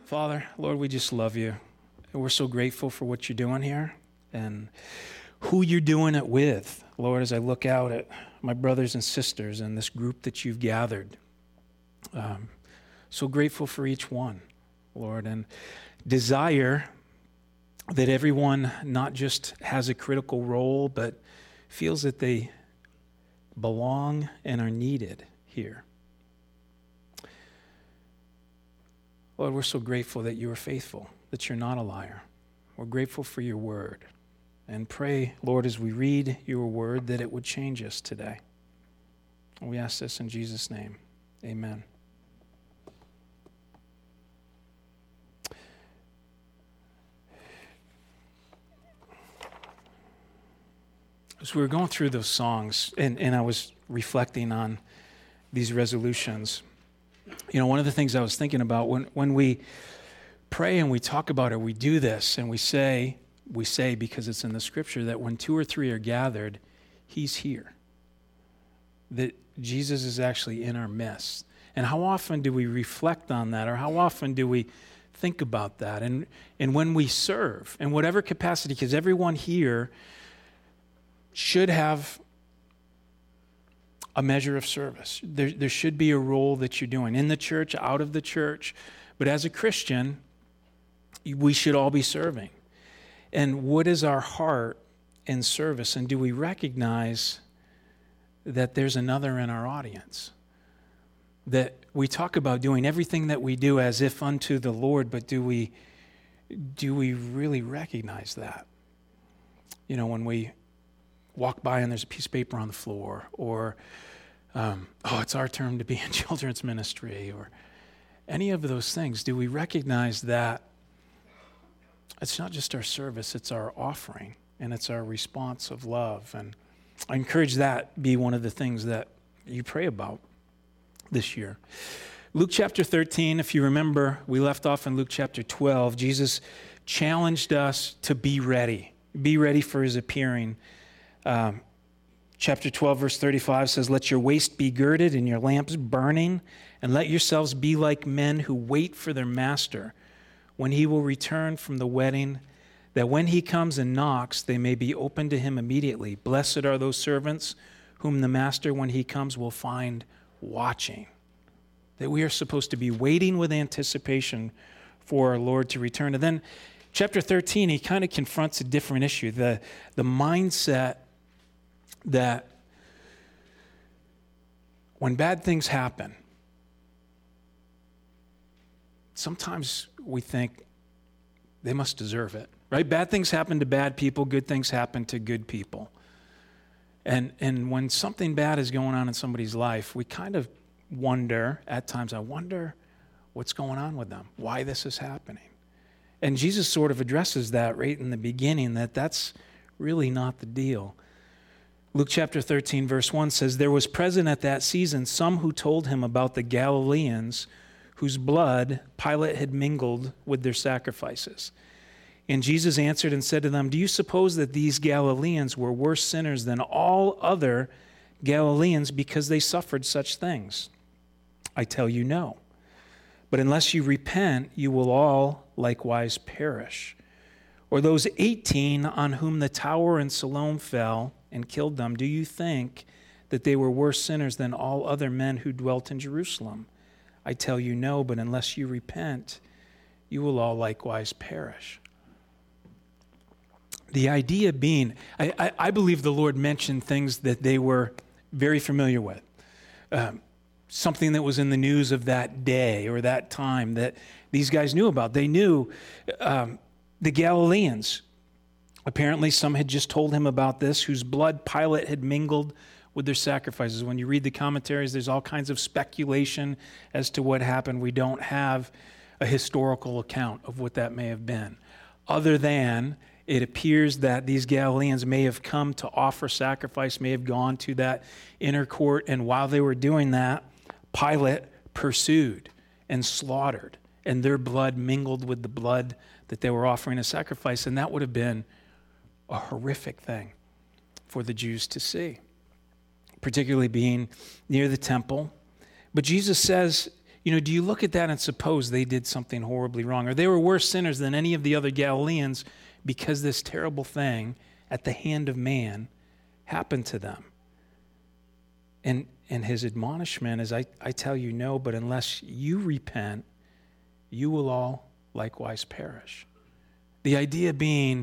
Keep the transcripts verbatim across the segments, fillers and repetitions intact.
Father, Lord, we just love you. And we're so grateful for what you're doing here and who you're doing it with. Lord, as I look out at my brothers and sisters and this group that you've gathered, um, so grateful for each one, Lord, and desire that everyone not just has a critical role, but feels that they belong and are needed here. Lord, we're so grateful that you are faithful, that you're not a liar. We're grateful for your word. And pray, Lord, as we read your word, that it would change us today. And we ask this in Jesus' name. Amen. As we were going through those songs, and, and I was reflecting on these resolutions, you know, one of the things I was thinking about when, when we pray and we talk about it, we do this and we say, we say because it's in the scripture that when two or three are gathered, he's here. That Jesus is actually in our midst. And how often do we reflect on that, or how often do we think about that? And, and when we serve, in whatever capacity, because everyone here should have a measure of service. There, there should be a role that you're doing in the church, out of the church. But as a Christian, we should all be serving. And what is our heart in service? And do we recognize that there's another in our audience? That we talk about doing everything that we do as if unto the Lord, but do we, do we really recognize that? You know, when we walk by and there's a piece of paper on the floor, or, um, oh, it's our turn to be in children's ministry, or any of those things, do we recognize that it's not just our service, it's our offering, and it's our response of love? And I encourage that be one of the things that you pray about this year. Luke chapter thirteen, if you remember, we left off in Luke chapter twelve. Jesus challenged us to be ready, be ready for his appearing. Um, chapter twelve, verse thirty-five says, "Let your waist be girded and your lamps burning, and let yourselves be like men who wait for their master when he will return from the wedding, that when he comes and knocks, they may be open to him immediately. Blessed are those servants whom the master, when he comes, will find watching." That we are supposed to be waiting with anticipation for our Lord to return. And then chapter thirteen, he kind of confronts a different issue, the, the mindset that when bad things happen, sometimes we think they must deserve it, right? Bad things happen to bad people, good things happen to good people. And and when something bad is going on in somebody's life, we kind of wonder, at times I wonder what's going on with them, why this is happening. And Jesus sort of addresses that right in the beginning, that that's really not the deal. Luke chapter thirteen, verse one says, "There was present at that season some who told him about the Galileans whose blood Pilate had mingled with their sacrifices. And Jesus answered and said to them, 'Do you suppose that these Galileans were worse sinners than all other Galileans because they suffered such things? I tell you, no. But unless you repent, you will all likewise perish. Or those eighteen on whom the tower in Siloam fell and killed them, do you think that they were worse sinners than all other men who dwelt in Jerusalem? I tell you, no, but unless you repent, you will all likewise perish.'" The idea being, I, I, I believe the Lord mentioned things that they were very familiar with. Um, something that was in the news of that day or that time that these guys knew about. They knew um, the Galileans. Apparently, some had just told him about this, whose blood Pilate had mingled with their sacrifices. When you read the commentaries, there's all kinds of speculation as to what happened. We don't have a historical account of what that may have been, other than it appears that these Galileans may have come to offer sacrifice, may have gone to that inner court, and while they were doing that, Pilate pursued and slaughtered, and their blood mingled with the blood that they were offering as sacrifice, and that would have been a horrific thing for the Jews to see, particularly being near the temple. But Jesus says, you know, do you look at that and suppose they did something horribly wrong, or they were worse sinners than any of the other Galileans because this terrible thing at the hand of man happened to them? And and his admonishment is, I, I tell you no, but unless you repent, you will all likewise perish. The idea being,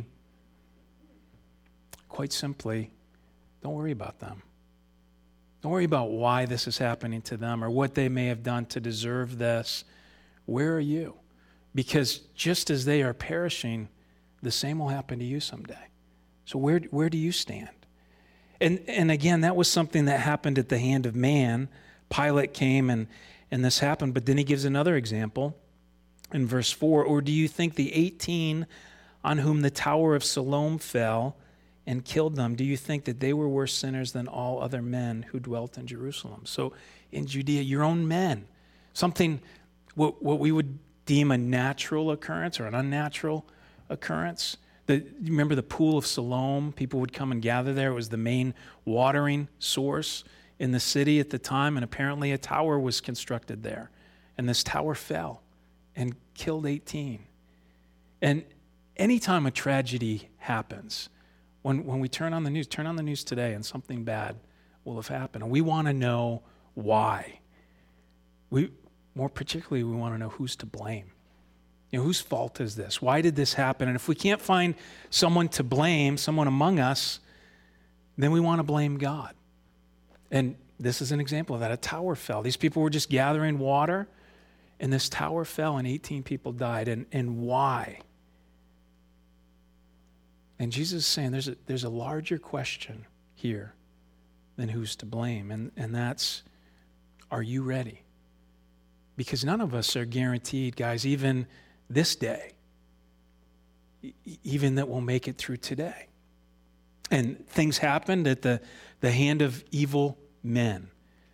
quite simply, don't worry about them. Don't worry about why this is happening to them or what they may have done to deserve this. Where are you? Because just as they are perishing, the same will happen to you someday. So where where do you stand? And and again, that was something that happened at the hand of man. Pilate came and, and this happened, but then he gives another example in verse four. Or do you think the eighteen on whom the Tower of Siloam fell and killed them, do you think that they were worse sinners than all other men who dwelt in Jerusalem? So in Judea, your own men, something, what, what we would deem a natural occurrence or an unnatural occurrence. The, you remember the pool of Siloam? People would come and gather there. It was the main watering source in the city at the time, and apparently a tower was constructed there. And this tower fell and killed eighteen. And anytime a tragedy happens, When when we turn on the news, turn on the news today and something bad will have happened. And we want to know why. We more particularly, we want to know who's to blame. You know, whose fault is this? Why did this happen? And if we can't find someone to blame, someone among us, then we want to blame God. And this is an example of that. A tower fell. These people were just gathering water, and this tower fell, and eighteen people died. And, and why? And Jesus is saying there's a, there's a larger question here than who's to blame. And, and that's, are you ready? Because none of us are guaranteed, guys, even this day, e- even that we'll make it through today. And things happened at the, the hand of evil men.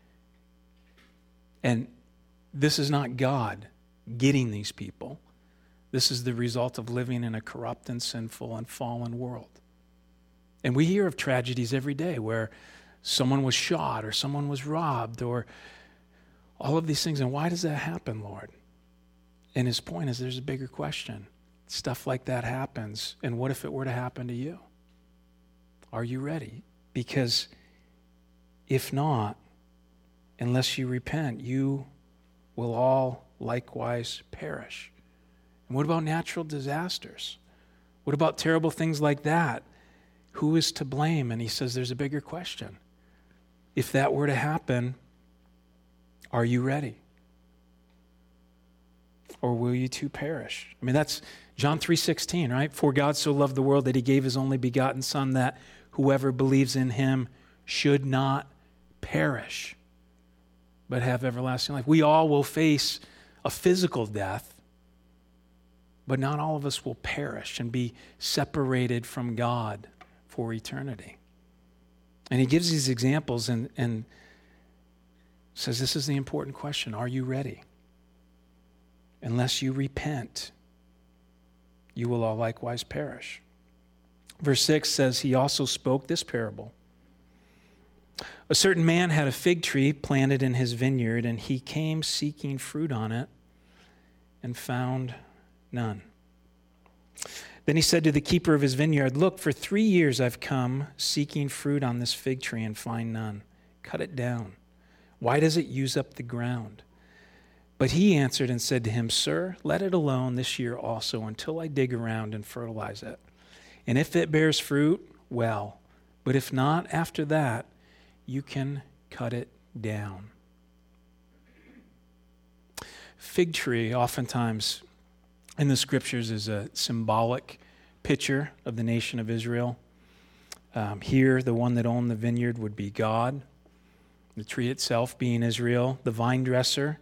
And this is not God getting these people. This is the result of living in a corrupt and sinful and fallen world. And we hear of tragedies every day where someone was shot or someone was robbed or all of these things. And why does that happen, Lord? And his point is there's a bigger question. Stuff like that happens. And what if it were to happen to you? Are you ready? Because if not, unless you repent, you will all likewise perish. And what about natural disasters? What about terrible things like that? Who is to blame? And he says there's a bigger question. If that were to happen, are you ready? Or will you too perish? I mean, that's John three sixteen, right? For God so loved the world that he gave his only begotten Son, that whoever believes in him should not perish, but have everlasting life. We all will face a physical death, but not all of us will perish and be separated from God for eternity. And he gives these examples and, and says this is the important question. Are you ready? Unless you repent, you will all likewise perish. Verse six says he also spoke this parable. A certain man had a fig tree planted in his vineyard, and he came seeking fruit on it and found none. Then he said to the keeper of his vineyard, look, for three years I've come seeking fruit on this fig tree and find none. Cut it down. Why does it use up the ground? But he answered and said to him, sir, let it alone this year also until I dig around and fertilize it. And if it bears fruit, well. But if not, after that, you can cut it down. Fig tree, oftentimes in the scriptures, is a symbolic picture of the nation of Israel. Um, here, the one that owned the vineyard would be God. The tree itself being Israel. The vine dresser,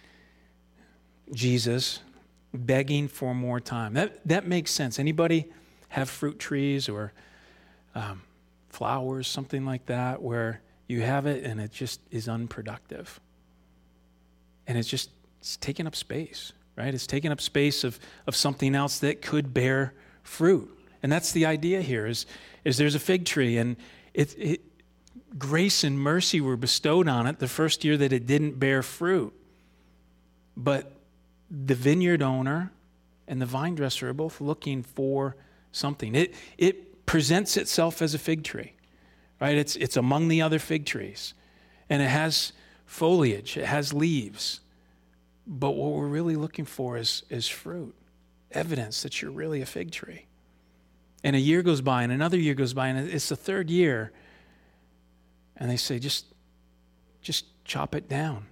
Jesus, begging for more time. That that makes sense. Anybody have fruit trees or um, flowers, something like that, where you have it and it just is unproductive? And it's just it's taking up space, right? It's taking up space of, of something else that could bear fruit. And that's the idea here is, is there's a fig tree and it, it grace and mercy were bestowed on it the first year that it didn't bear fruit. But the vineyard owner and the vine dresser are both looking for something. It it presents itself as a fig tree, right? It's it's among the other fig trees, and it has foliage, it has leaves. But what we're really looking for is is fruit, evidence that you're really a fig tree. And a year goes by, and another year goes by, and it's the third year, and they say, just just chop it down.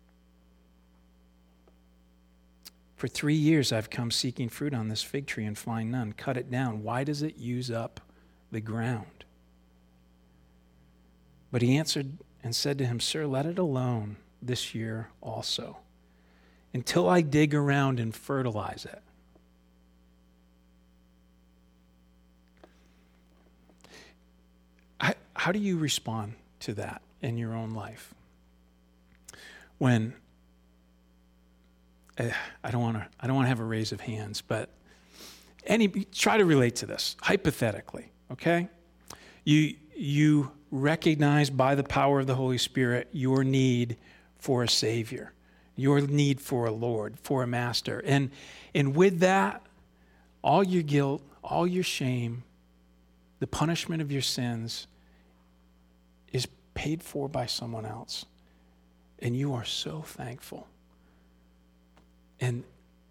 For three years I've come seeking fruit on this fig tree and find none. Cut it down. Why does it use up the ground? But he answered and said to him, Sir, let it alone this year also, until I dig around and fertilize it. How, how do you respond to that in your own life? When I don't want to. I don't want to have a raise of hands, but any try to relate to this hypothetically. Okay, you you recognize by the power of the Holy Spirit your need for a Savior, your need for a Lord, for a Master, and and with that, all your guilt, all your shame, the punishment of your sins is paid for by someone else, and you are so thankful. And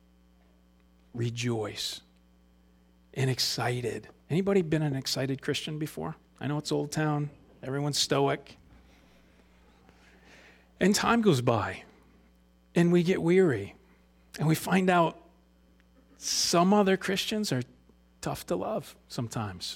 rejoice and excited. Anybody been an excited Christian before? I know it's Old Town. Everyone's stoic. And time goes by, and we get weary, and we find out some other Christians are tough to love sometimes.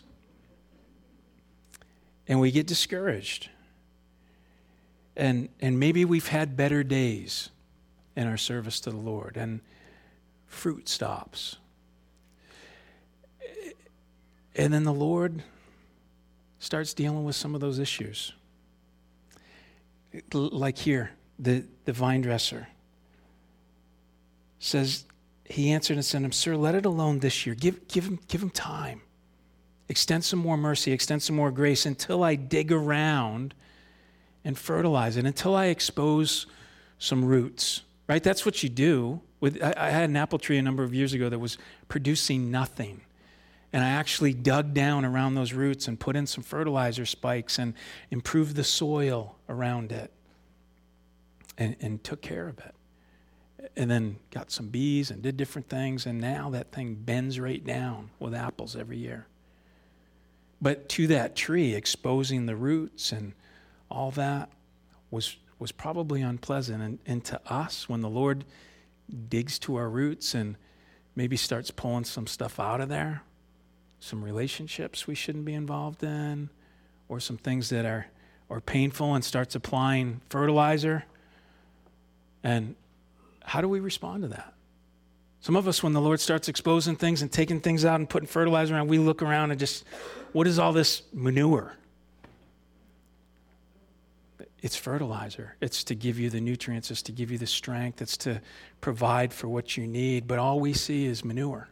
And we get discouraged. And, and maybe we've had better days in our service to the Lord, and fruit stops. And then the Lord starts dealing with some of those issues. Like here, the, the vine dresser says, he answered and said to him, Sir, let it alone this year. Give, give him, give him time. Extend some more mercy, extend some more grace until I dig around and fertilize it, until I expose some roots. Right? That's what you do. With I, I had an apple tree a number of years ago that was producing nothing. And I actually dug down around those roots and put in some fertilizer spikes and improved the soil around it and, and took care of it. And then got some bees and did different things. And now that thing bends right down with apples every year. But to that tree, exposing the roots and all that was was probably unpleasant. And, and to us, when the Lord digs to our roots and maybe starts pulling some stuff out of there, some relationships we shouldn't be involved in, or some things that are, are painful, and starts applying fertilizer. And how do we respond to that? Some of us, when the Lord starts exposing things and taking things out and putting fertilizer around, we look around and just, what is all this manure? It's fertilizer. It's to give you the nutrients. It's to give you the strength. It's to provide for what you need. But all we see is manure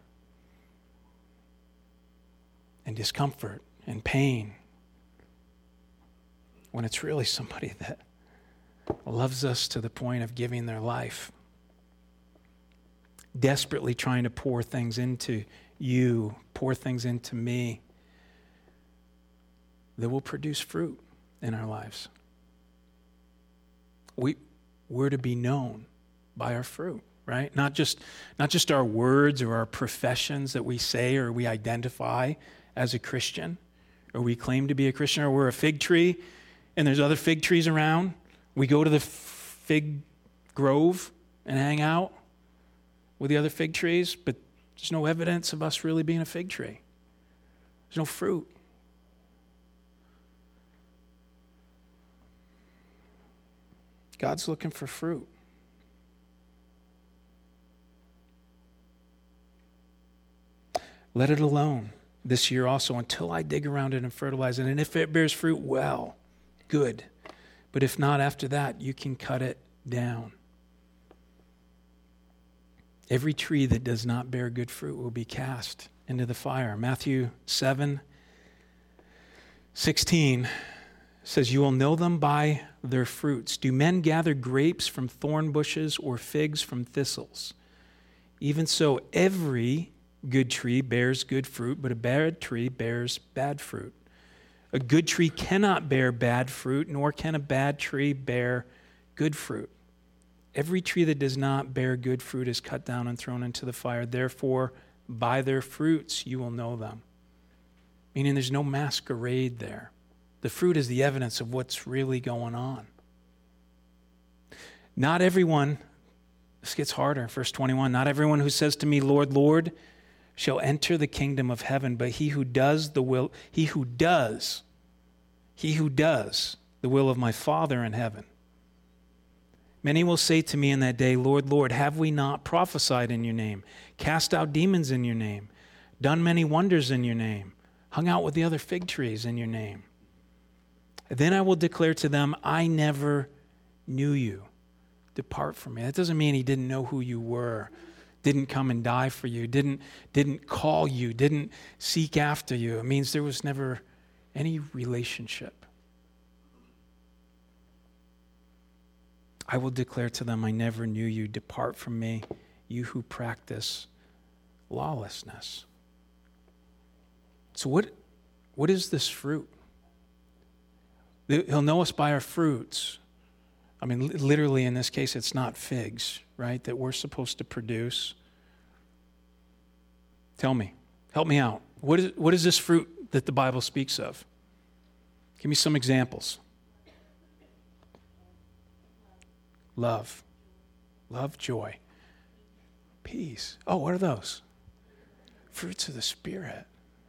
and discomfort and pain, when it's really somebody that loves us to the point of giving their life, desperately trying to pour things into you, pour things into me that will produce fruit in our lives. We, we're to be known by our fruit, right? Not just, not just our words or our professions that we say or we identify as a Christian, or we claim to be a Christian, or we're a fig tree and there's other fig trees around. We go to the fig grove and hang out with the other fig trees, but there's no evidence of us really being a fig tree. There's no fruit. God's looking for fruit. Let it alone this year also until I dig around it and fertilize it. And if it bears fruit, well, good. But if not, after that, you can cut it down. Every tree that does not bear good fruit will be cast into the fire. Matthew seven sixteen says, you will know them by their fruits. Do men gather grapes from thorn bushes or figs from thistles? Even so, every good tree bears good fruit, but a bad tree bears bad fruit. A good tree cannot bear bad fruit, nor can a bad tree bear good fruit. Every tree that does not bear good fruit is cut down and thrown into the fire. Therefore, by their fruits you will know them. Meaning there's no masquerade there. The fruit is the evidence of what's really going on. Not everyone, this gets harder, verse twenty-one, not everyone who says to me, Lord, Lord, shall enter the kingdom of heaven, but he who does the will, he who does, he who does the will of my Father in heaven. Many will say to me in that day, Lord, Lord, have we not prophesied in your name, cast out demons in your name, done many wonders in your name, hung out with the other fig trees in your name? Then I will declare to them, I never knew you. Depart from me. That doesn't mean he didn't know who you were, didn't come and die for you, didn't, didn't call you, didn't seek after you. It means there was never any relationship. I will declare to them, I never knew you. Depart from me, you who practice lawlessness. So what, what is this fruit? He'll know us by our fruits. I mean, literally in this case, it's not figs, right, that we're supposed to produce. Tell me. Help me out. What is, what is this fruit that the Bible speaks of? Give me some examples. Love. Love, joy. Peace. Oh, what are those? Fruits of the Spirit.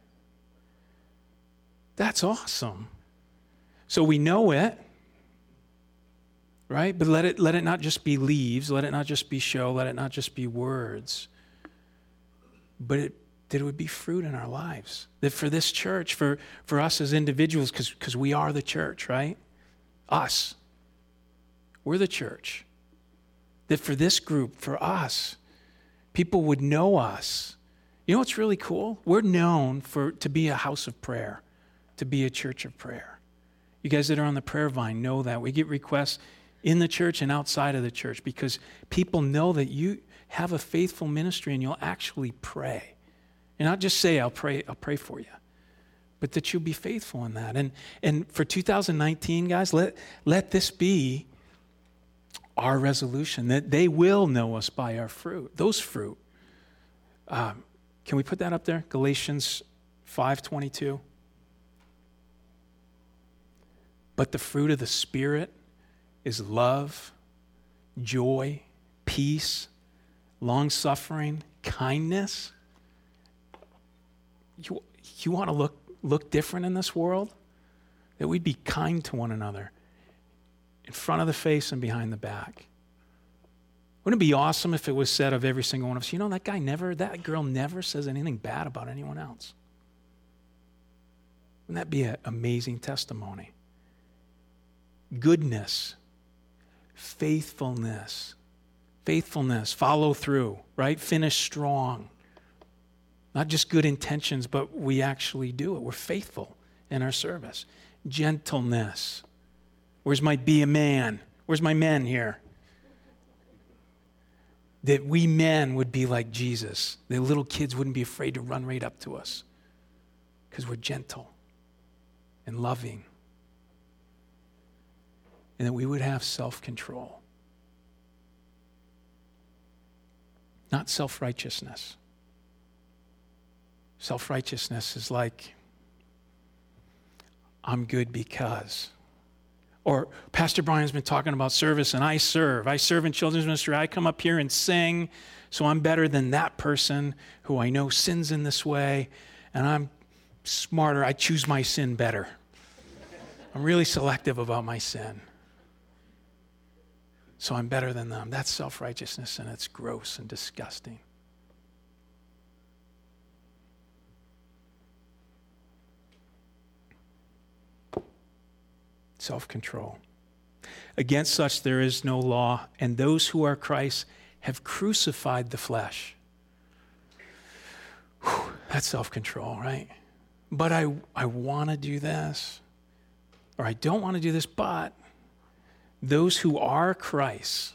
That's awesome. So we know it, right? But let it let it not just be leaves, let it not just be show, let it not just be words, but it, that it would be fruit in our lives. That for this church, for, for us as individuals, because because we are the church, right? Us. We're the church. That for this group, for us, people would know us. You know what's really cool? We're known for to be a house of prayer, to be a church of prayer. You guys that are on the prayer vine know that. We get requests in the church and outside of the church because people know that you have a faithful ministry and you'll actually pray. And not just say, I'll pray, I'll pray for you, but that you'll be faithful in that. And and for two thousand nineteen, guys, let, let this be our resolution, that they will know us by our fruit, those fruit. Um, can we put that up there? Galatians five twenty-two. But the fruit of the Spirit is love, joy, peace, long-suffering, kindness. You, you want to look, look different in this world? That we'd be kind to one another in front of the face and behind the back. Wouldn't it be awesome if it was said of every single one of us, you know, that guy never, that girl never says anything bad about anyone else? Wouldn't that be an amazing testimony? Goodness, faithfulness, faithfulness, follow through, right? Finish strong. Not just good intentions, but we actually do it. We're faithful in our service. Gentleness. Where's my be a man? Where's my men here? That we men would be like Jesus. The little kids wouldn't be afraid to run right up to us because we're gentle and loving. And that we would have self-control. Not self-righteousness. Self-righteousness is like, I'm good because. Or Pastor Brian's been talking about service and I serve. I serve in children's ministry. I come up here and sing, so I'm better than that person who I know sins in this way, and I'm smarter. I choose my sin better. I'm really selective about my sin. So I'm better than them. That's self-righteousness, and it's gross and disgusting. Self-control. Against such there is no law, and those who are Christ have crucified the flesh. Whew, that's self-control, right? But I, I want to do this. or I don't want to do this, but those who are Christ,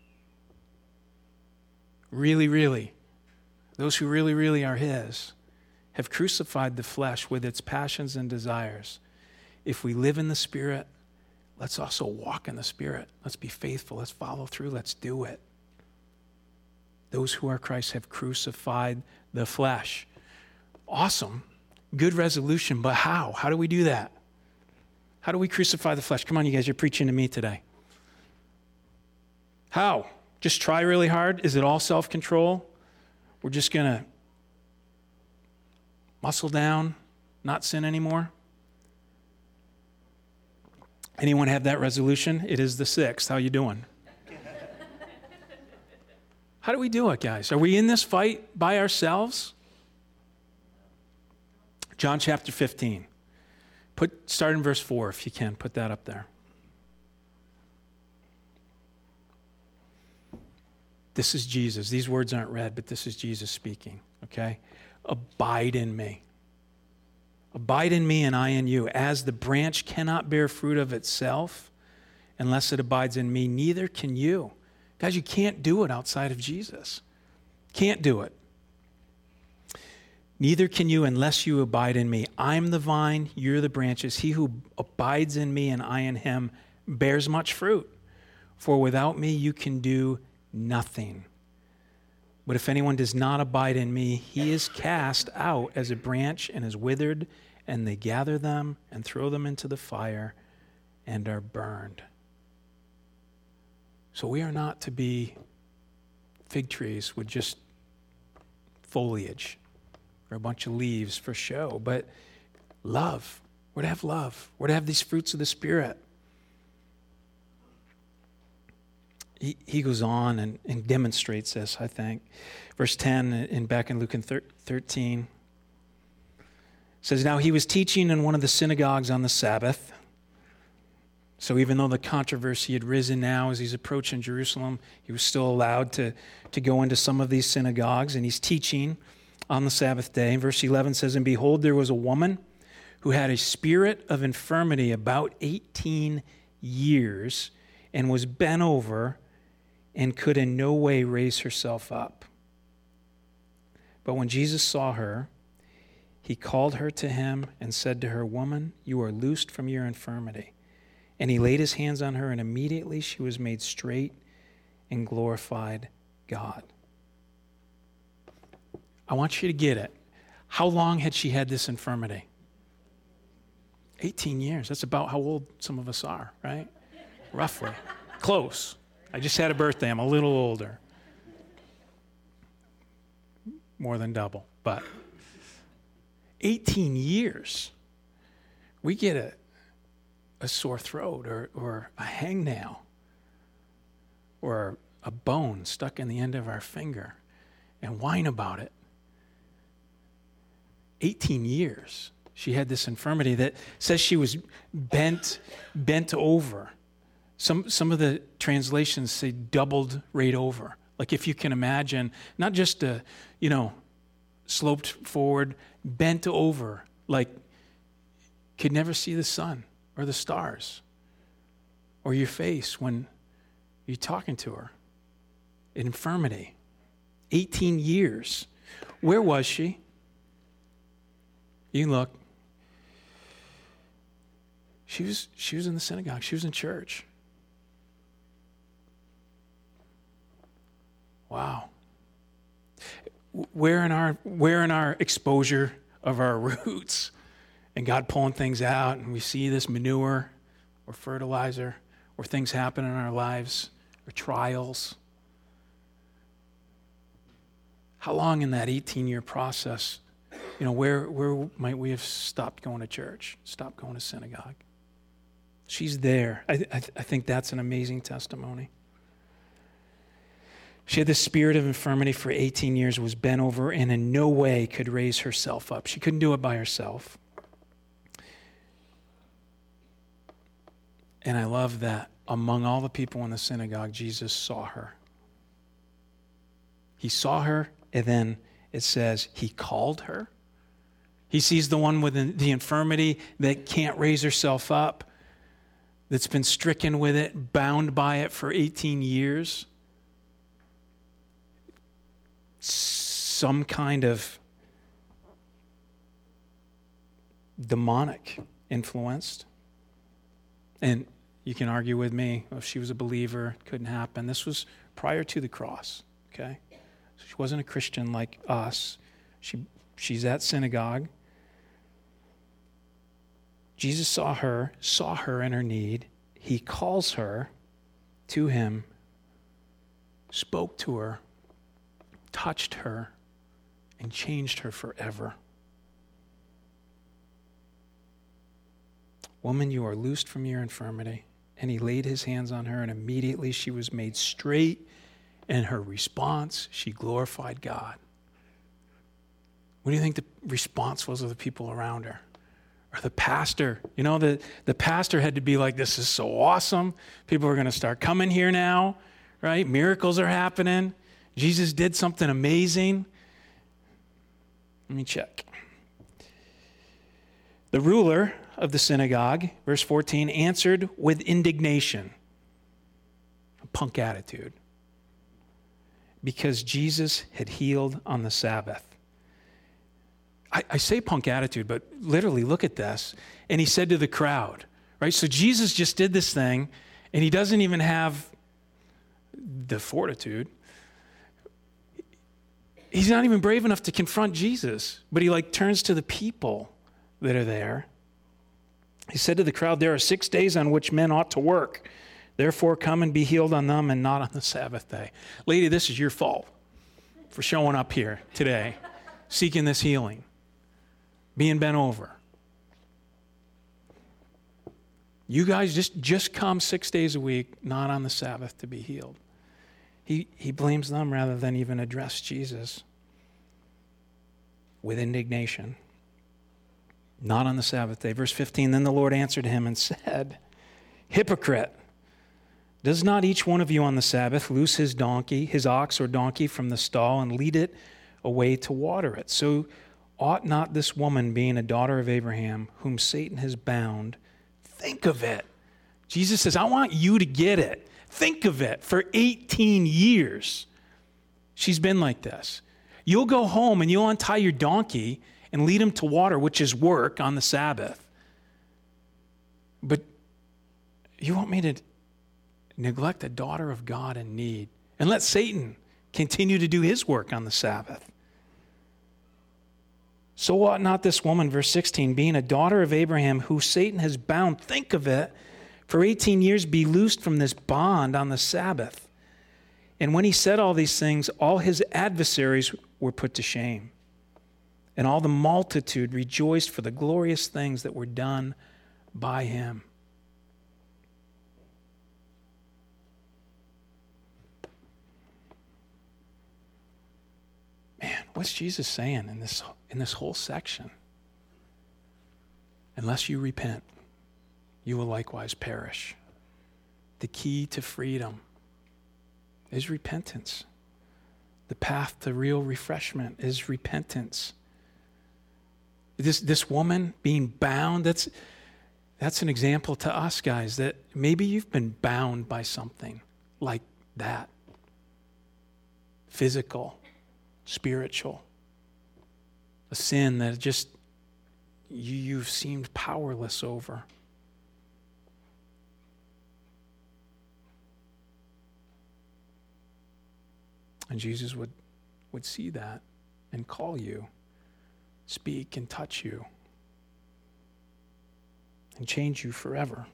really, really, those who really, really are his, have crucified the flesh with its passions and desires. If we live in the Spirit, let's also walk in the Spirit. Let's be faithful. Let's follow through. Let's do it. Those who are Christ have crucified the flesh. Awesome. Good resolution, but how? How do we do that? How do we crucify the flesh? Come on, you guys, you're preaching to me today. How? Just try really hard? Is it all self-control? We're just going to muscle down, not sin anymore? Anyone have that resolution? It is the sixth. How you doing? How do we do it, guys? Are we in this fight by ourselves? John chapter fifteen. Put, start in verse four if you can. Put that up there. This is Jesus. These words aren't read, but this is Jesus speaking, okay? Abide in me. Abide in me and I in you. As the branch cannot bear fruit of itself unless it abides in me, neither can you. Guys, you can't do it outside of Jesus. Can't do it. Neither can you unless you abide in me. I'm the vine, you're the branches. He who abides in me and I in him bears much fruit. For without me you can do nothing. But if anyone does not abide in me, he is cast out as a branch and is withered, and they gather them and throw them into the fire and are burned. So we are not to be fig trees with just foliage or a bunch of leaves for show, but love. We're to have love. We're to have these fruits of the Spirit. He, he goes on and, and demonstrates this, I think. Verse ten, in back in Luke thirteen, says, now he was teaching in one of the synagogues on the Sabbath. So even though the controversy had risen now as he's approaching Jerusalem, he was still allowed to, to go into some of these synagogues, and he's teaching on the Sabbath day. Verse eleven says, and behold, there was a woman who had a spirit of infirmity about eighteen years and was bent over and could in no way raise herself up. But when Jesus saw her, he called her to him and said to her, woman, you are loosed from your infirmity. And he laid his hands on her, and immediately she was made straight and glorified God. I want you to get it. How long had she had this infirmity? eighteen years. That's about how old some of us are, right? Roughly. Close. I just had a birthday. I'm a little older. More than double, but eighteen years. We get a, a sore throat or, or a hangnail or a bone stuck in the end of our finger and whine about it. eighteen years. She had this infirmity that says she was bent, bent over. Some some of the translations say doubled right over. Like if you can imagine, not just a, you know, sloped forward, bent over, like could never see the sun or the stars or your face when you're talking to her. Infirmity. eighteen years. Where was she? You can look. She was she was in the synagogue. She was in church. Wow. Where in our where in our exposure of our roots and God pulling things out and we see this manure or fertilizer or things happen in our lives or trials. How long in that eighteen-year process, you know, where where might we have stopped going to church, stopped going to synagogue? She's there. I, I, I think that's an amazing testimony. She had the spirit of infirmity for eighteen years, was bent over, and in no way could raise herself up. She couldn't do it by herself. And I love that among all the people in the synagogue, Jesus saw her. He saw her, and then it says he called her. He sees the one with the infirmity that can't raise herself up. that's been stricken with it, bound by it for eighteen years. Some kind of demonic influenced. And you can argue with me, if she was a believer, it couldn't happen. This was prior to the cross, okay? So she wasn't a Christian like us. She she's at synagogue. Jesus saw her, saw her in her need. He calls her to him, spoke to her, touched her, and changed her forever. Woman, you are loosed from your infirmity. And he laid his hands on her, and immediately she was made straight. And her response, she glorified God. What do you think the response was of the people around her? Or the pastor? You know, the, the pastor had to be like, this is so awesome. People are going to start coming here now, right? Miracles are happening. Jesus did something amazing. Let me check. The ruler of the synagogue, verse fourteen, answered with indignation, a punk attitude, because Jesus had healed on the Sabbath. I, I say punk attitude, but literally look at this. And he said to the crowd, right? So Jesus just did this thing, and he doesn't even have the fortitude. He's not even brave enough to confront Jesus, but he like turns to the people that are there. He said to the crowd, there are six days on which men ought to work. Therefore, come and be healed on them and not on the Sabbath day. Lady, this is your fault for showing up here today, seeking this healing, being bent over. You guys just, just come six days a week, not on the Sabbath, to be healed. He, he blames them rather than even address Jesus with indignation. Not on the Sabbath day. Verse fifteen, then the Lord answered him and said, hypocrite, does not each one of you on the Sabbath loose his donkey, his ox or donkey from the stall and lead it away to water it? So ought not this woman, being a daughter of Abraham, whom Satan has bound, think of it. Jesus says, I want you to get it. Think of it. For eighteen years, she's been like this. You'll go home and you'll untie your donkey and lead him to water, which is work on the Sabbath. But you want me to neglect a daughter of God in need and let Satan continue to do his work on the Sabbath? So ought not this woman, verse sixteen, being a daughter of Abraham, who Satan has bound, think of it, for eighteen years be loosed from this bond on the Sabbath? And when he said all these things, all his adversaries were put to shame. And all the multitude rejoiced for the glorious things that were done by him. Man, what's Jesus saying in this, in this whole section? Unless you repent, you will likewise perish. The key to freedom is repentance. The path to real refreshment is repentance. This, this woman being bound, that's, that's an example to us, guys, that maybe you've been bound by something like that. Physical, spiritual. A sin that just you, you've seemed powerless over. And Jesus would, would see that and call you, speak and touch you, and change you forever.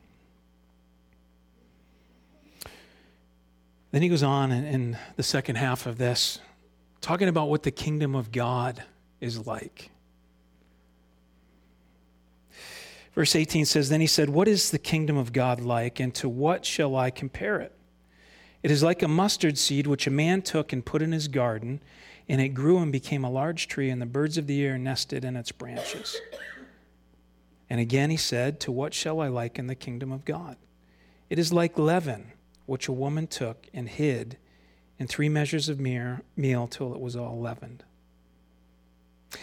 Then he goes on in, in the second half of this, talking about what the kingdom of God is like. Verse eighteen says, then he said, what is the kingdom of God like, and to what shall I compare it? It is like a mustard seed which a man took and put in his garden, and it grew and became a large tree, and the birds of the air nested in its branches. And again he said, to what shall I liken the kingdom of God? It is like leaven, which a woman took and hid in three measures of meal till it was all leavened.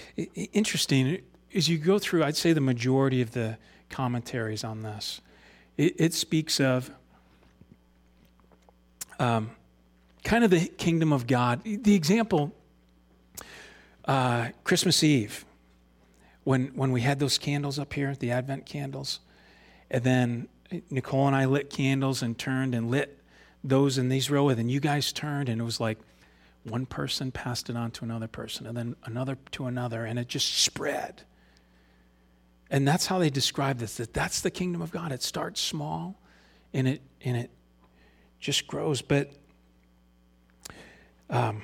Interesting, as you go through, I'd say the majority of the commentaries on this, It, it speaks of um, kind of the kingdom of God. The example, uh, Christmas Eve, when when we had those candles up here, the Advent candles, and then Nicole and I lit candles and turned and lit those in these row, and then you guys turned, and it was like one person passed it on to another person, and then another to another, and it just spread. And that's how they describe this, that that's the kingdom of God. It starts small, and it and it just grows. But um,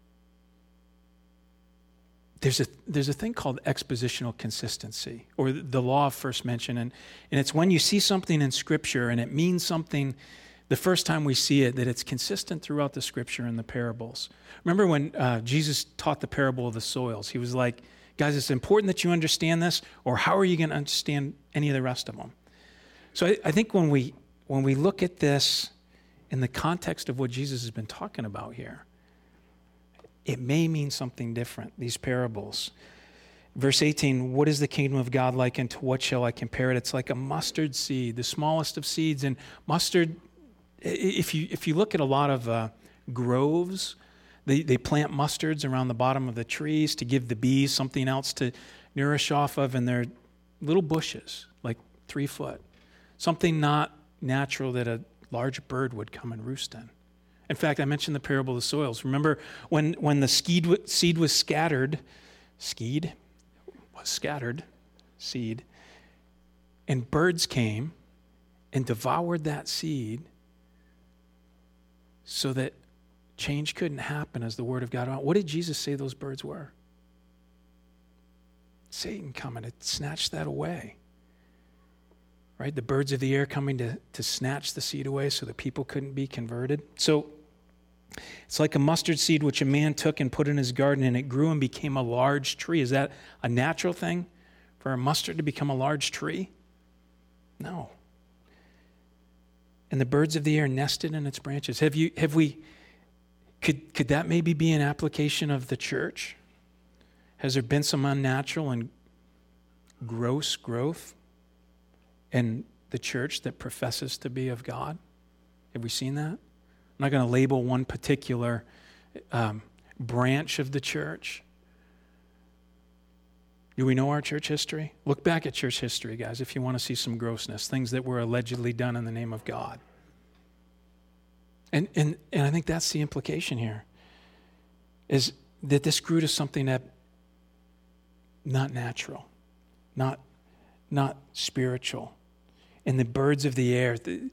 there's a there's a thing called expositional consistency, or the law of first mention, and and it's when you see something in Scripture and it means something the first time we see it, that it's consistent throughout the Scripture and the parables. Remember when uh, Jesus taught the parable of the soils? He was like, guys, it's important that you understand this, or how are you going to understand any of the rest of them? So I, I think when we when we look at this in the context of what Jesus has been talking about here, it may mean something different, these parables. Verse eighteen, what is the kingdom of God like, and to what shall I compare it? It's like a mustard seed, the smallest of seeds. And mustard, if you if you look at a lot of uh, groves, they, they plant mustards around the bottom of the trees to give the bees something else to nourish off of, and they're little bushes, like three foot. Something not natural that a large bird would come and roost in. In fact, I mentioned the parable of the soils. Remember when, when the seed, seed was scattered, seed was scattered, seed, and birds came and devoured that seed so that change couldn't happen as the word of God went. What did Jesus say those birds were? Satan coming to snatch that away. Right? The birds of the air coming to, to snatch the seed away so that people couldn't be converted. So it's like a mustard seed which a man took and put in his garden, and it grew and became a large tree. Is that a natural thing for a mustard to become a large tree? No. And the birds of the air nested in its branches. Have you have we could could that maybe be an application of the church? Has there been some unnatural and gross growth in the church that professes to be of God? Have we seen that? I'm not going to label one particular um, branch of the church. Do we know our church history? Look back at church history, guys, if you want to see some grossness, things that were allegedly done in the name of God. And and and I think that's the implication here, is that this grew to something that not natural, not not spiritual. And the birds of the air, the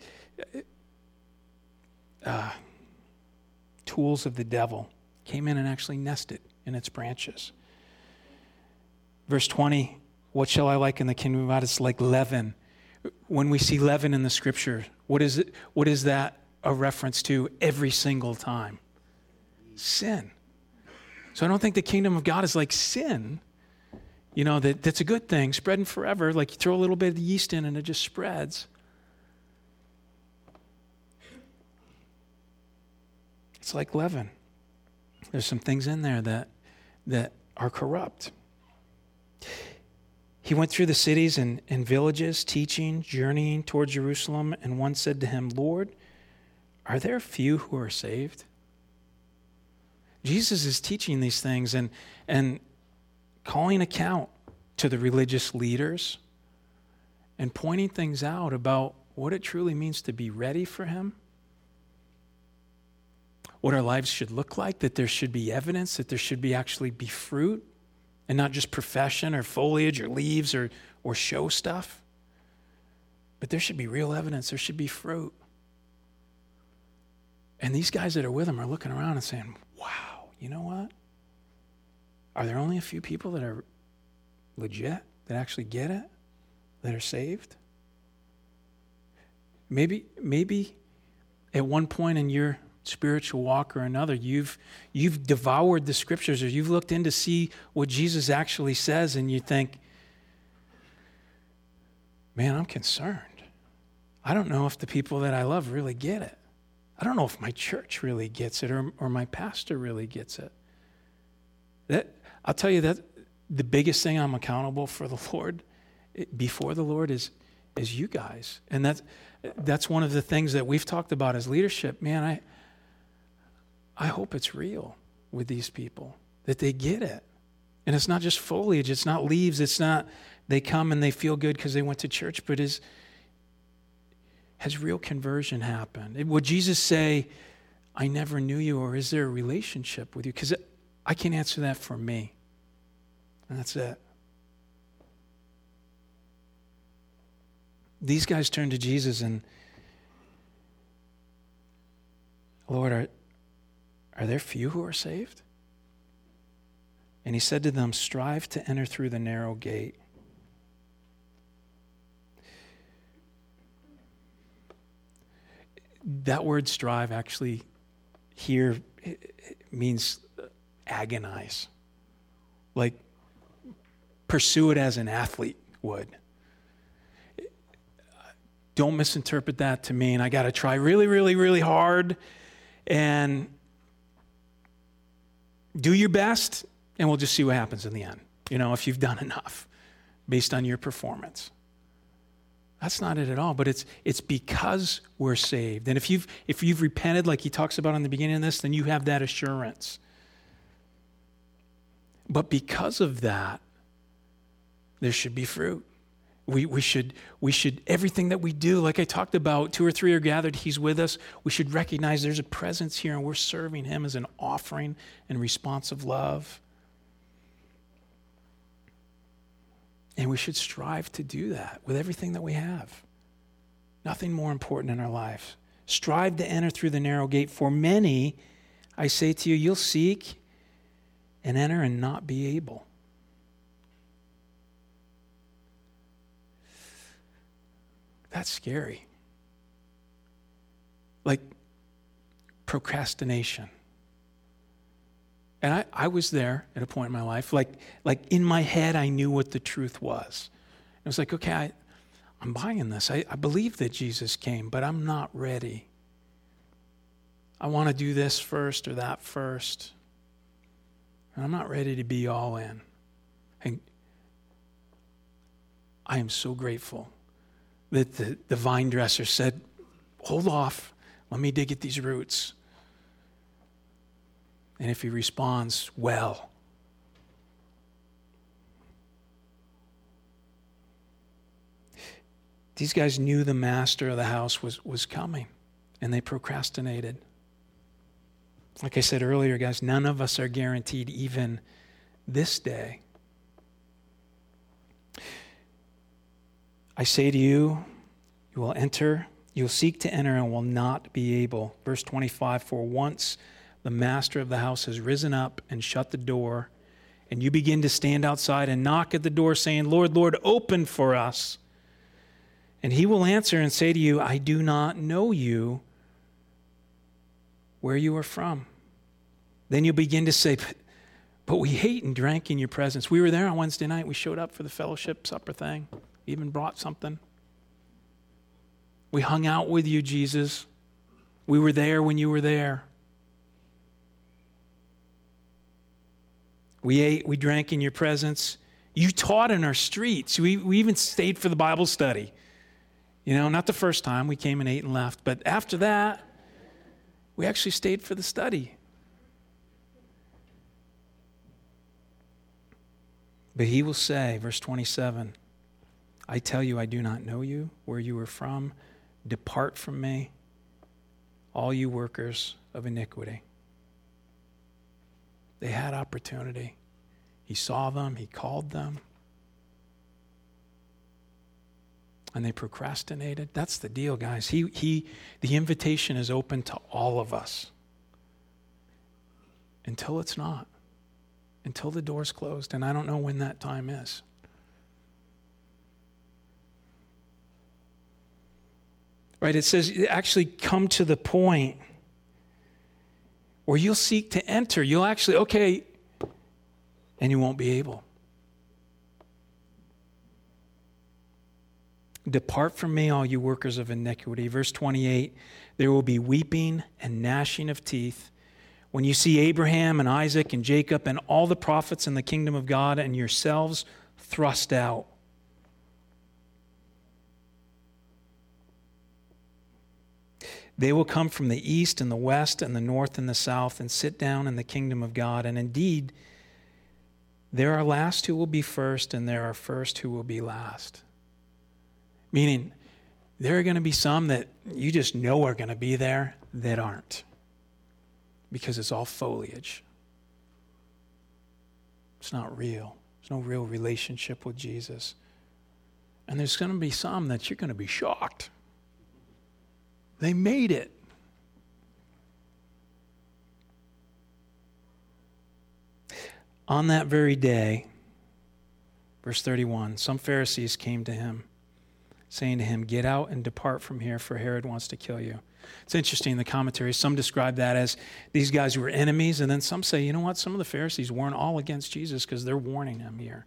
uh, tools of the devil, came in and actually nested in its branches. Verse twenty, what shall I liken the kingdom of God? It's like leaven. When we see leaven in the Scripture, what is it? What is that a reference to every single time? Sin. So I don't think the kingdom of God is like sin. You know, that, that's a good thing, spreading forever. Like you throw a little bit of the yeast in and it just spreads. It's like leaven. There's some things in there that that are corrupt. He went through the cities and, and villages, teaching, journeying toward Jerusalem, and one said to him, Lord, are there few who are saved? Jesus is teaching these things and, and calling account to the religious leaders and pointing things out about what it truly means to be ready for him, what our lives should look like, that there should be evidence, that there should be actually be fruit, and not just profession or foliage or leaves or, or show stuff. But there should be real evidence. There should be fruit. And these guys that are with him are looking around and saying, wow, you know what? Are there only a few people that are legit, that actually get it, that are saved? Maybe, maybe at one point in your spiritual walk or another, you've you've devoured the Scriptures, or you've looked in to see what Jesus actually says, and you think, man, I'm concerned. I don't know if the people that I love really get it. I don't know if my church really gets it, or, or my pastor really gets it. That I'll tell you that the biggest thing I'm accountable for the Lord, before the Lord, is is you guys. And that's, that's one of the things that we've talked about as leadership. Man, I, I hope it's real with these people, that they get it. And it's not just foliage, it's not leaves, it's not they come and they feel good because they went to church, but is has real conversion happened? Would Jesus say, I never knew you, or is there a relationship with you? Because I can answer that for me. And that's it. These guys turned to Jesus and, Lord, are, are there few who are saved? And he said to them, strive to enter through the narrow gate. That word strive actually here means agonize. Like pursue it as an athlete would. Don't misinterpret that to mean I got to try really, really, really hard and do your best, and we'll just see what happens in the end. You know, if you've done enough based on your performance. That's not it at all, but it's it's because we're saved. And if you've if you've repented, like he talks about in the beginning of this, then you have that assurance. But because of that, there should be fruit. We we should we should everything that we do, like I talked about, two or three are gathered, he's with us. We should recognize there's a presence here and we're serving him as an offering and response of love. And we should strive to do that with everything that we have. Nothing more important in our life. Strive to enter through the narrow gate. For many, I say to you, you'll seek and enter and not be able. That's scary. Like procrastination. And I, I was there at a point in my life, like, like in my head, I knew what the truth was. It was like, okay, I, I'm buying this. I, I believe that Jesus came, but I'm not ready. I want to do this first or that first. And I'm not ready to be all in. And I am so grateful that the, the vine dresser said, hold off, let me dig at these roots. And if he responds, well. These guys knew the master of the house was, was coming, and they procrastinated. Like I said earlier, guys, none of us are guaranteed even this day. I say to you, you will enter, you will seek to enter and will not be able. Verse twenty-five, for once the master of the house has risen up and shut the door, and you begin to stand outside and knock at the door, saying, Lord, Lord, open for us. And he will answer and say to you, I do not know you, where you are from. Then you'll begin to say, but, but we ate and drank in your presence. We were there on Wednesday night. We showed up for the fellowship supper thing. Even brought something. We hung out with you, Jesus. We were there when you were there. We ate, we drank in your presence. You taught in our streets. We, we even stayed for the Bible study. You know, not the first time we came and ate and left, but after that, we actually stayed for the study. But he will say, verse twenty-seven, I tell you, I do not know you, where you are from. Depart from me, all you workers of iniquity. They had opportunity. He saw them. He called them. And they procrastinated. That's the deal, guys. He, he, the invitation is open to all of us. Until it's not. Until the door's closed. And I don't know when that time is. Right? It says, actually come to the point where you'll seek to enter. You'll actually, okay, and you won't be able. Depart from me, all you workers of iniquity. Verse twenty-eight, there will be weeping and gnashing of teeth when you see Abraham and Isaac and Jacob and all the prophets in the kingdom of God and yourselves thrust out. They will come from the east and the west and the north and the south and sit down in the kingdom of God. And indeed, there are last who will be first, and there are first who will be last. Meaning, there are going to be some that you just know are going to be there that aren't, because it's all foliage. It's not real. There's no real relationship with Jesus. And there's going to be some that you're going to be shocked. They made it. On that very day, verse thirty-one, some Pharisees came to him, saying to him, "Get out and depart from here, for Herod wants to kill you." It's interesting in the commentaries. Some describe that as these guys were enemies, and then some say, you know what, some of the Pharisees weren't all against Jesus because they're warning him here.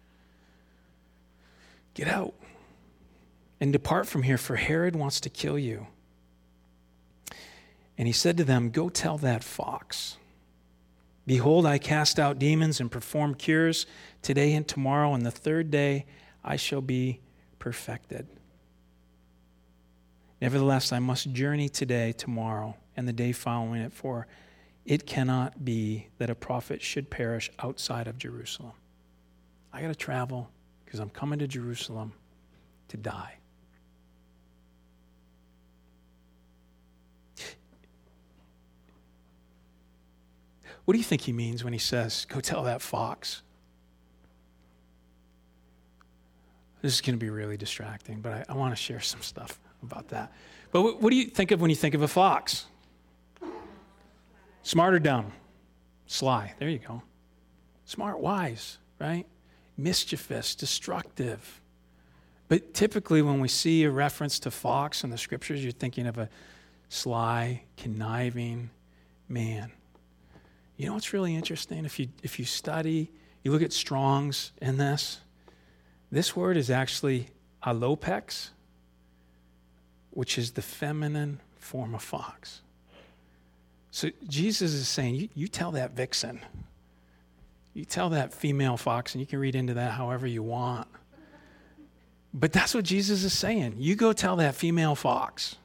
Get out and depart from here, for Herod wants to kill you. And he said to them, "Go tell that fox, behold, I cast out demons and perform cures today and tomorrow, and the third day I shall be perfected. Nevertheless, I must journey today, tomorrow, and the day following it, for it cannot be that a prophet should perish outside of Jerusalem." I got to travel because I'm coming to Jerusalem to die. What do you think he means when he says, "Go tell that fox"? This is going to be really distracting, but I, I want to share some stuff about that. But what, what do you think of when you think of a fox? Smart or dumb? Sly. There you go. Smart, wise, right? Mischievous, destructive. But typically when we see a reference to fox in the scriptures, you're thinking of a sly, conniving man. You know what's really interesting? If you if you study, you look at Strong's in this, this word is actually alopex, which is the feminine form of fox. So Jesus is saying, you, you tell that vixen, you tell that female fox, and you can read into that however you want. But that's what Jesus is saying. You go tell that female fox.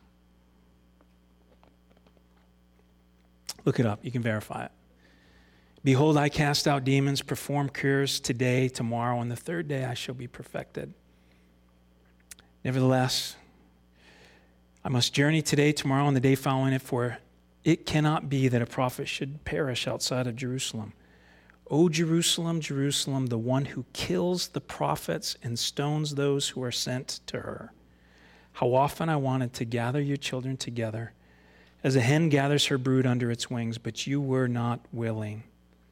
Look it up. You can verify it. "Behold, I cast out demons, perform cures today, tomorrow, and the third day I shall be perfected. Nevertheless, I must journey today, tomorrow, and the day following it, for it cannot be that a prophet should perish outside of Jerusalem. O Jerusalem, Jerusalem, the one who kills the prophets and stones those who are sent to her. How often I wanted to gather your children together, as a hen gathers her brood under its wings, but you were not willing."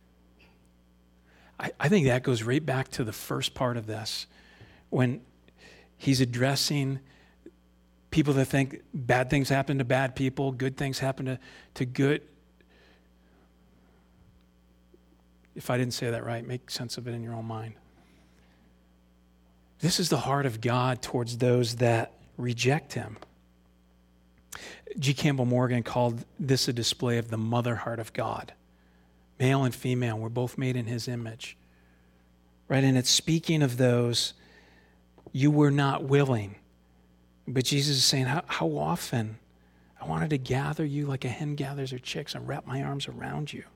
I, I think that goes right back to the first part of this, when he's addressing people that think bad things happen to bad people, good things happen to, to good. If I didn't say that right, make sense of it in your own mind. This is the heart of God towards those that reject him. G. Campbell Morgan called this a display of the mother heart of God. Male and female, we're both made in his image. Right? And it's speaking of those, you were not willing. But Jesus is saying, how, how often I wanted to gather you like a hen gathers her chicks and wrap my arms around you.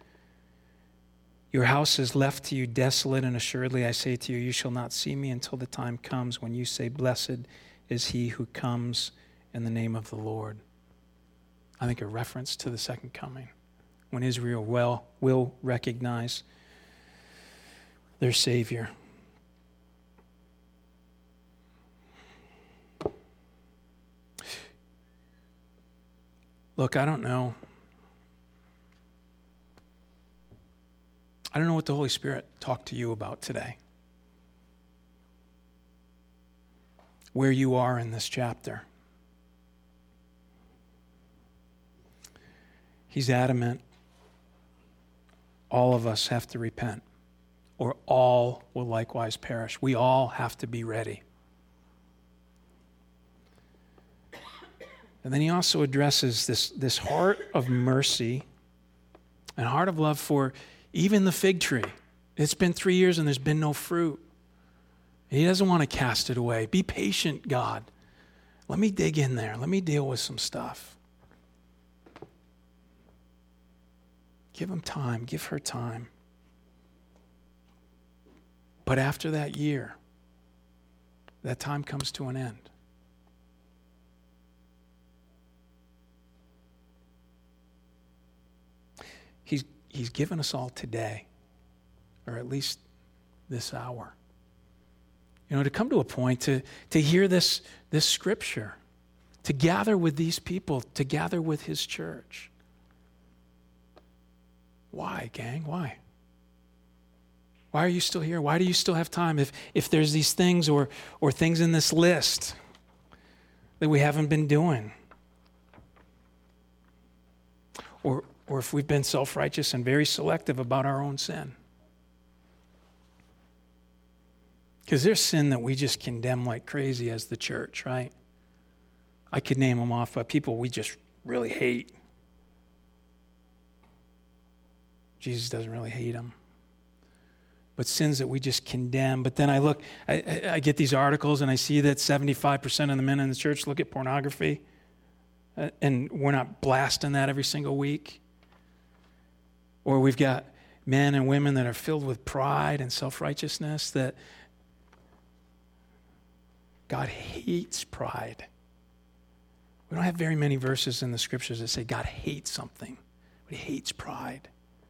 Your house is left to you desolate, and assuredly I say to you, you shall not see me until the time comes when you say, "Blessed is he who comes in the name of the Lord." I think a reference to the second coming, when Israel well will recognize their Savior. Look, I don't know. I don't know what the Holy Spirit talked to you about today. Where you are in this chapter. He's adamant. All of us have to repent, or all will likewise perish. We all have to be ready. And then he also addresses this, this heart of mercy and heart of love for even the fig tree. It's been three years and there's been no fruit. And he doesn't want to cast it away. Be patient, God. Let me dig in there. Let me deal with some stuff. Give him time. Give her time. But after that year, that time comes to an end. He's, he's given us all today, or at least this hour. You know, to come to a point, to, to hear this, this scripture, to gather with these people, to gather with his church. Why, gang? Why? Why are you still here? Why do you still have time if, if there's these things or, or things in this list that we haven't been doing? Or, or if we've been self-righteous and very selective about our own sin? Because there's sin that we just condemn like crazy as the church, right? I could name them off, but people we just really hate. Jesus doesn't really hate them. But sins that we just condemn. But then I look, I, I, I get these articles and I see that seventy-five percent of the men in the church look at pornography. Uh, and we're not blasting that every single week. Or we've got men and women that are filled with pride and self-righteousness that God hates pride. We don't have very many verses in the scriptures that say God hates something, but he hates pride.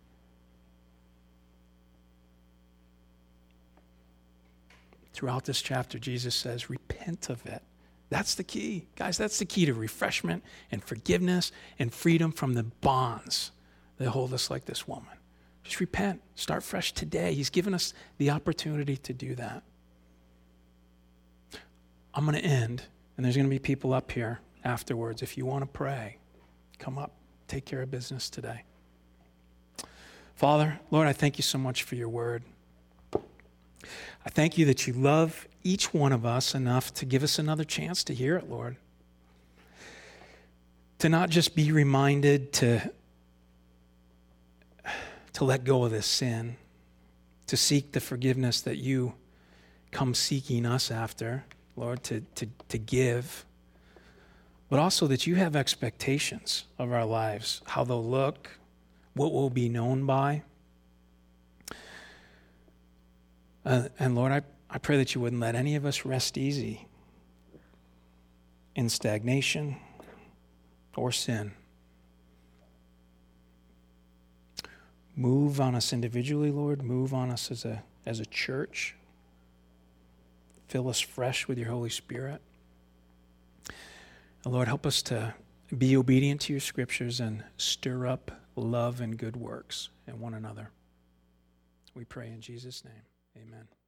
Throughout this chapter, Jesus says, repent of it. That's the key. Guys, that's the key to refreshment and forgiveness and freedom from the bonds that hold us like this woman. Just repent. Start fresh today. He's given us the opportunity to do that. I'm going to end, and there's going to be people up here afterwards. If you want to pray, come up, take care of business today. Father, Lord, I thank you so much for your word. I thank you that you love each one of us enough to give us another chance to hear it, Lord. To not just be reminded to, to let go of this sin, to seek the forgiveness that you come seeking us after, Lord, to, to, to give, but also that you have expectations of our lives, how they'll look, what we'll be known by. Uh, and Lord, I, I pray that you wouldn't let any of us rest easy in stagnation or sin. Move on us individually, Lord. Move on us as a, as a church. Fill us fresh with your Holy Spirit. And Lord, help us to be obedient to your scriptures and stir up love and good works in one another. We pray in Jesus' name. Amen.